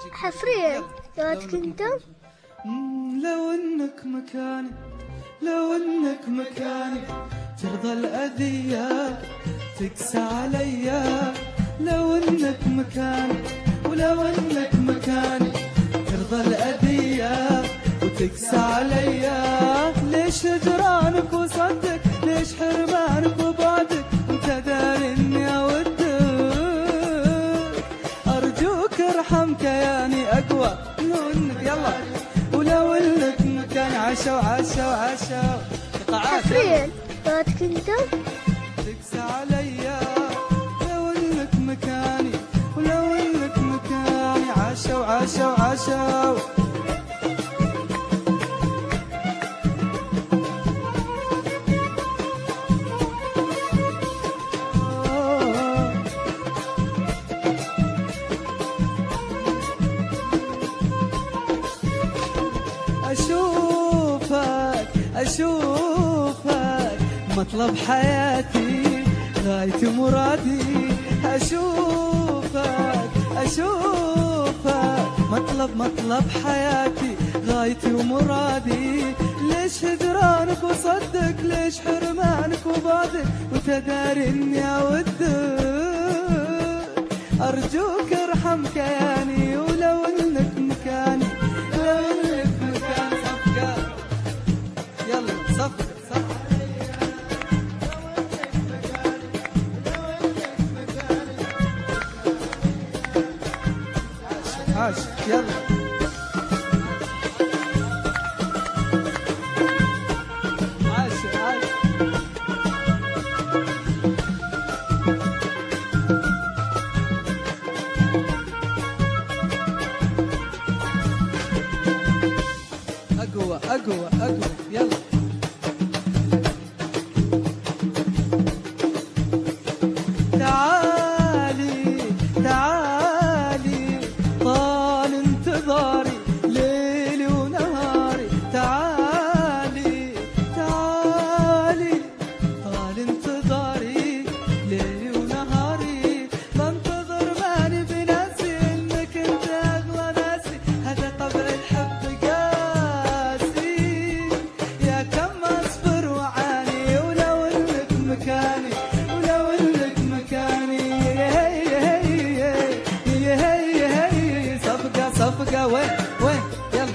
حصريا جواتك انت. لو انك مكاني، لو انك مكاني ترضى الأذية تقسى عليا. لو انك مكاني، ولو انك مكاني ترضى الأذية وتقسى عليا. ليش هجرانك وصدك، ليش حرمانك وبعدك وانت داري اني اودك. ارجوك ارحم كياني اقوى لو انك يلا، ولو انك مكاني عشا وعشا وعشا. حصريا جواتك انت. تقسى عليا لو انك مكاني، ولو انك مكاني عشا وعشا وعشا. أشوفك أشوفك مطلب حياتي غايتي مرادي. أشوفك أشوفك مطلب حياتي غايتي ومرادي. ليش هجرانك وصدك، ليش حرمانك وبعدك وتداري اني اودك. ارجوك ارحم كياني ولو انك مكاني، لو انك مكاني صفقة يلا صفقة صفقة. عاش يلا أقوى أقوى أقوى يلا. تعالي تعالي طال انتظاري ليلي ونهاري. تعالي تعالي طال انتظاري ليلي ونهاري. بنتظر ماني بناسي انك انت اغلى ناسي. هذا طبع الحب قاسي يا كم اصبر وعاني. ولو انك مكاني، ولو انك مكاني هي صفقة صفقة. وين وين يلا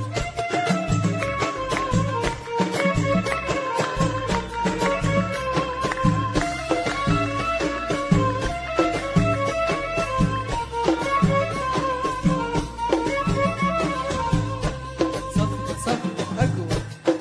صفقة صفقة أقوى.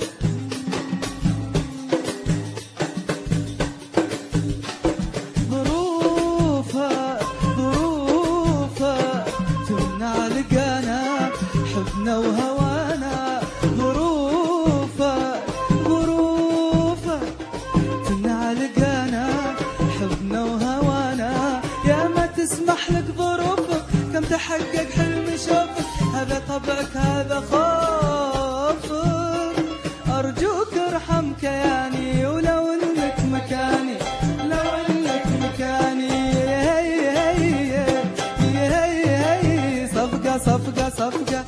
ظروفها ظروفها تمنع لقانا حبنا وهوانا. ظروفها ظروفها تمنع لقانا حبنا وهوانا. يا ما تسمح لك ظروفك كم تحقق حلم شوفك. هذا طبعك هذا خوفك. أرجوك ارحم كياني ولو انك مكاني، لو انك مكاني هي صفقة صفقة صفقة.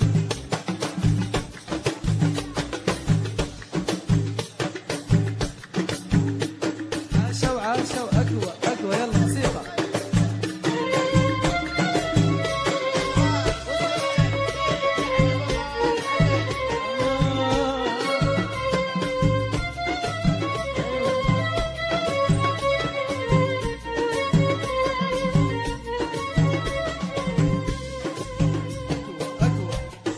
عاشا وعاشا وأقوى أقوى يلا موسيقى. أقوى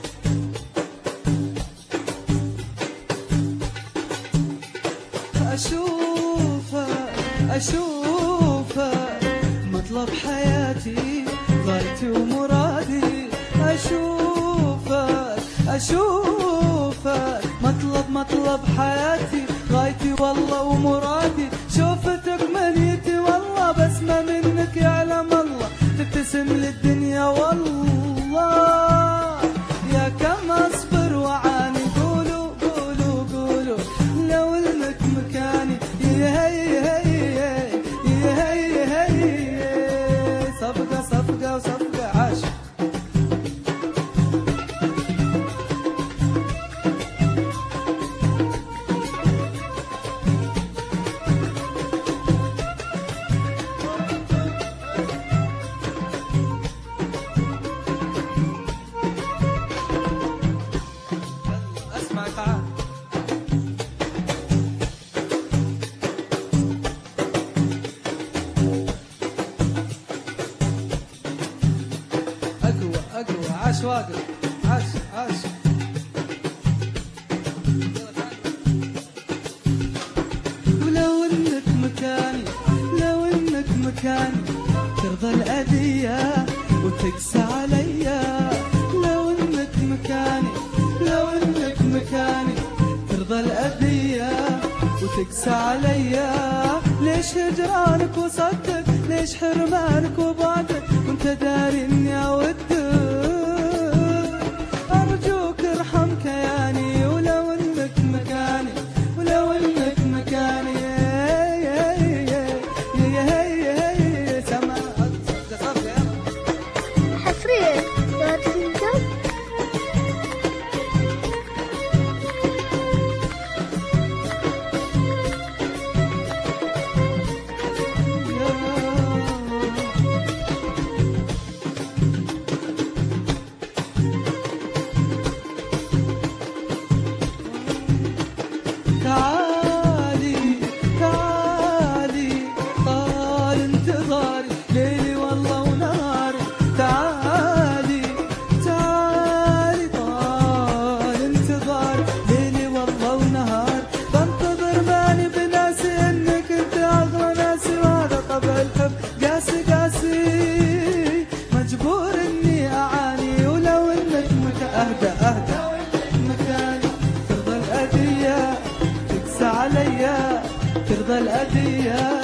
أشوفك أشوفك مطلب حياتي غايتي ومرادي. أشوفك أشوفك مطلب حياتي غايتي والله ومرادي. شوفتك منيتي والله بسمة منك يعلم الله. تبتسم للدنيا والله يا كم أصبر وعاني. قولوا قولوا قولوا لو انك مكاني هي صفقة صفقة وصفقة. عاش عاش واقف، عاش عاش. ولو انك مكاني، لو انك مكاني ترضى الأذية وتقسى عليا. لو انك مكاني، لو انك مكاني ترضى الأذية وتقسى عليا. ليش هجرانك وصدك، ليش حرمانك وبعدك وانت داري اني اودك. ارجوك ارحم كياني ولو انك مكاني، ولو انك مكاني. حصريا دوت كنتم. تعالي تعالي طال انتظاري ليلي والله ونهاري. تعالي تعالي طال انتظاري ليلي والله ونهاري. بنتظر ماني بناسي انك انت اغلى ناسي، وهذا طبع الحب قاسي قاسي. مجبور اني اعاني ولو انك اهدى اهدى مكاني ترضى الأذية عليا، ترضى الأذية